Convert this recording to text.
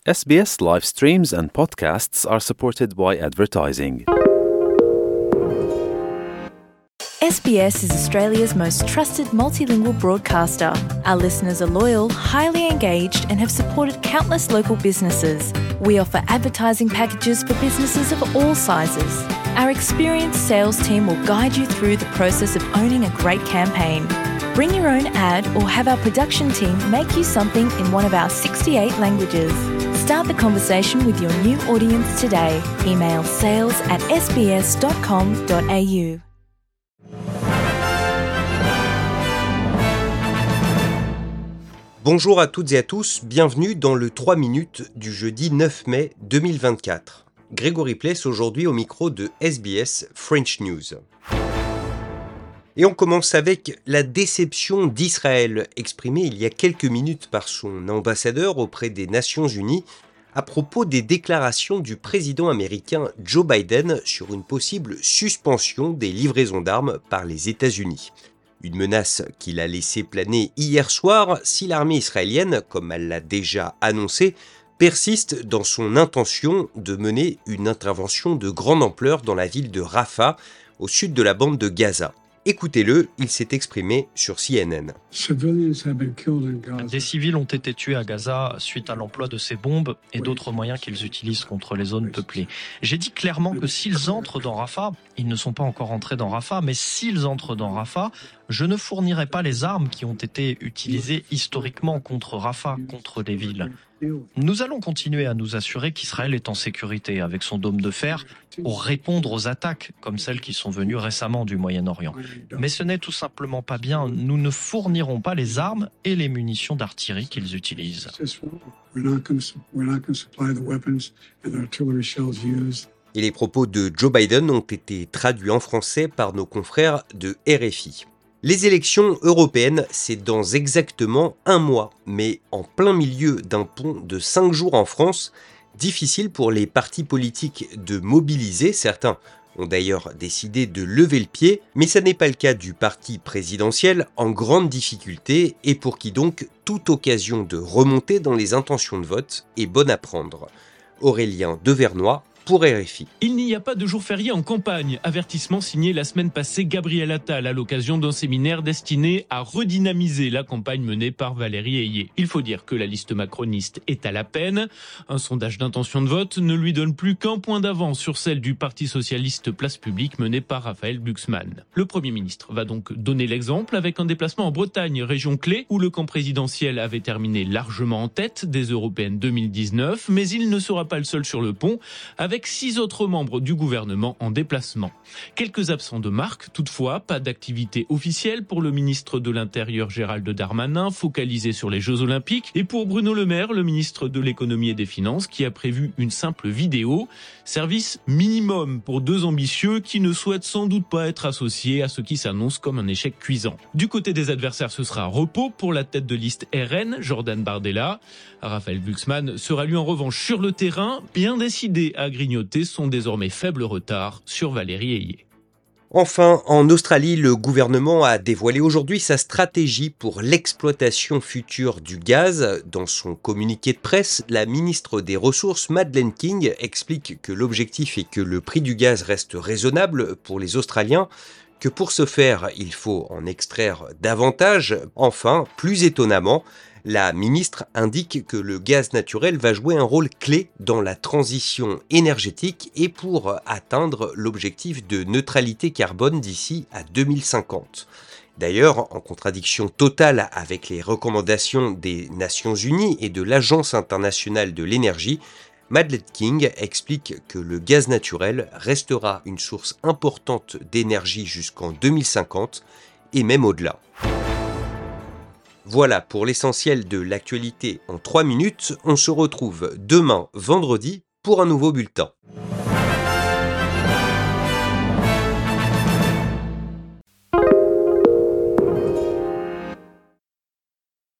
SBS live streams and podcasts are supported by advertising. SBS is Australia's most trusted multilingual broadcaster. Our listeners are loyal, highly engaged, and have supported countless local businesses. We offer advertising packages for businesses of all sizes. Our experienced sales team will guide you through the process of owning a great campaign. Bring your own ad or have our production team make you something in one of our 68 languages. Start the conversation with your new audience today. Email sales@sbs.com.au. Bonjour à toutes et à tous, bienvenue dans le 3 minutes du jeudi 9 mai 2024. Grégory Pless aujourd'hui au micro de SBS French News. Et on commence avec la déception d'Israël exprimée il y a quelques minutes par son ambassadeur auprès des Nations Unies à propos des déclarations du président américain Joe Biden sur une possible suspension des livraisons d'armes par les États-Unis. Une menace qu'il a laissé planer hier soir si l'armée israélienne, comme elle l'a déjà annoncé, persiste dans son intention de mener une intervention de grande ampleur dans la ville de Rafah, au sud de la bande de Gaza. Écoutez-le, il s'est exprimé sur CNN. Des civils ont été tués à Gaza suite à l'emploi de ces bombes et d'autres moyens qu'ils utilisent contre les zones peuplées. J'ai dit clairement que s'ils entrent dans Rafah, ils ne sont pas encore entrés dans Rafah, mais s'ils entrent dans Rafah, je ne fournirai pas les armes qui ont été utilisées historiquement contre Rafah, contre les villes. Nous allons continuer à nous assurer qu'Israël est en sécurité avec son dôme de fer pour répondre aux attaques comme celles qui sont venues récemment du Moyen-Orient. Mais ce n'est tout simplement pas bien. Nous ne fournirons pas les armes et les munitions d'artillerie qu'ils utilisent. Et les propos de Joe Biden ont été traduits en français par nos confrères de RFI. Les élections européennes, c'est dans exactement un mois, mais en plein milieu d'un pont de 5 jours en France, difficile pour les partis politiques de mobiliser. Certains ont d'ailleurs décidé de lever le pied, mais ça n'est pas le cas du parti présidentiel, en grande difficulté, et pour qui donc toute occasion de remonter dans les intentions de vote est bonne à prendre. Aurélien Devernois, pour RFI. Il n'y a pas de jour férié en campagne. Avertissement signé la semaine passée Gabriel Attal à l'occasion d'un séminaire destiné à redynamiser la campagne menée par Valérie Ayé. Il faut dire que la liste macroniste est à la peine. Un sondage d'intention de vote ne lui donne plus qu'un point d'avance sur celle du Parti socialiste Place Publique menée par Raphaël Glucksmann. Le Premier ministre va donc donner l'exemple avec un déplacement en Bretagne, région clé, où le camp présidentiel avait terminé largement en tête des européennes 2019, mais il ne sera pas le seul sur le pont, avec 6 autres membres du gouvernement en déplacement. Quelques absents de marque, toutefois, pas d'activité officielle pour le ministre de l'Intérieur Gérald Darmanin, focalisé sur les Jeux Olympiques, et pour Bruno Le Maire, le ministre de l'Économie et des Finances, qui a prévu une simple vidéo. Service minimum pour 2 ambitieux qui ne souhaitent sans doute pas être associés à ce qui s'annonce comme un échec cuisant. Du côté des adversaires, ce sera repos pour la tête de liste RN, Jordan Bardella. Raphaël Glucksmann sera lui en revanche sur le terrain, bien décidé à grignoter son désormais faible retard sur Valérie Ayé. Enfin, en Australie, le gouvernement a dévoilé aujourd'hui sa stratégie pour l'exploitation future du gaz. Dans son communiqué de presse, la ministre des Ressources, Madeleine King, explique que l'objectif est que le prix du gaz reste raisonnable pour les Australiens, que pour ce faire, il faut en extraire davantage. Enfin, plus étonnamment, la ministre indique que le gaz naturel va jouer un rôle clé dans la transition énergétique et pour atteindre l'objectif de neutralité carbone d'ici à 2050. D'ailleurs, en contradiction totale avec les recommandations des Nations Unies et de l'Agence internationale de l'énergie, Madeleine King explique que le gaz naturel restera une source importante d'énergie jusqu'en 2050 et même au-delà. Voilà pour l'essentiel de l'actualité en 3 minutes. On se retrouve demain vendredi pour un nouveau bulletin.